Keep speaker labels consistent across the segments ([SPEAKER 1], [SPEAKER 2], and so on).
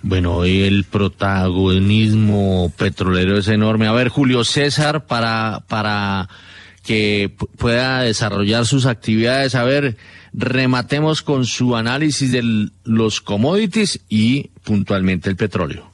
[SPEAKER 1] Bueno, hoy el protagonismo petrolero es enorme. A ver, Julio César, para que pueda desarrollar sus actividades, a ver, rematemos con su análisis de los commodities y puntualmente el petróleo.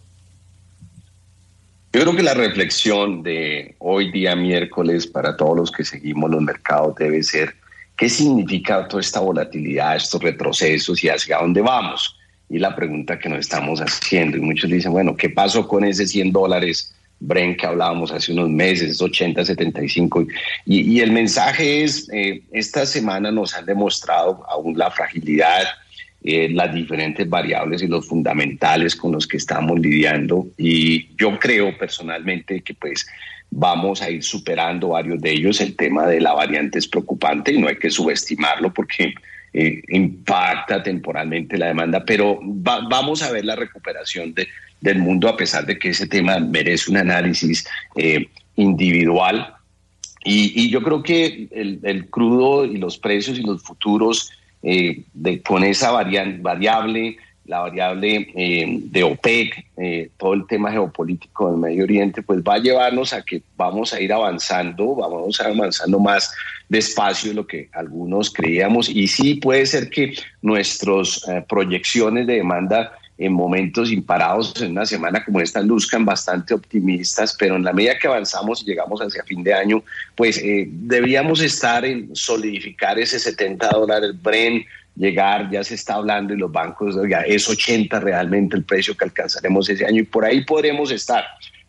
[SPEAKER 2] Yo creo que la reflexión de hoy día miércoles para todos los que seguimos los mercados debe ser ¿qué significa toda esta volatilidad, estos retrocesos y hacia dónde vamos? Y la pregunta que nos estamos haciendo. Y muchos dicen, bueno, ¿qué pasó con ese $100 Brent que hablábamos hace unos meses, 80, 75? Y el mensaje es, esta semana nos han demostrado aún la fragilidad, las diferentes variables y los fundamentales con los que estamos lidiando. Y yo creo personalmente que pues vamos a ir superando varios de ellos. El tema de la variante es preocupante y no hay que subestimarlo porque impacta temporalmente la demanda, pero vamos a ver la recuperación del mundo, a pesar de que ese tema merece un análisis individual. Y yo creo que el crudo y los precios y los futuros con esa variable, la variable de OPEC, todo el tema geopolítico del Medio Oriente, pues va a llevarnos a que vamos a ir avanzando más despacio de lo que algunos creíamos. Y sí puede ser que nuestras proyecciones de demanda en momentos imparados en una semana como esta luzcan bastante optimistas, pero en la medida que avanzamos y llegamos hacia fin de año, pues debíamos estar en solidificar ese $70 Brent, llegar, ya se está hablando y los bancos, ya es 80 realmente el precio que alcanzaremos ese año y por ahí podremos estar.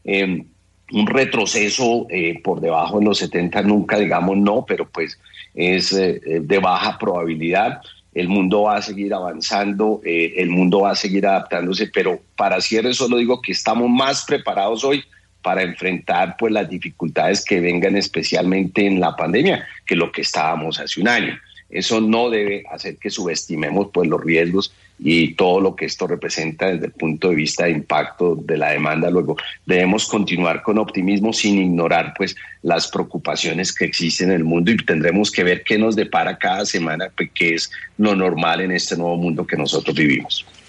[SPEAKER 2] Un retroceso por debajo de los 70 nunca digamos no, pero pues es de baja probabilidad. El mundo va a seguir avanzando, el mundo va a seguir adaptándose, pero para cierre solo digo que estamos más preparados hoy para enfrentar pues las dificultades que vengan especialmente en la pandemia que lo que estábamos hace un año. Eso no debe hacer que subestimemos pues los riesgos y todo lo que esto representa desde el punto de vista de impacto de la demanda. Luego debemos continuar con optimismo sin ignorar pues las preocupaciones que existen en el mundo y tendremos que ver qué nos depara cada semana, pues, que es lo normal en este nuevo mundo que nosotros vivimos.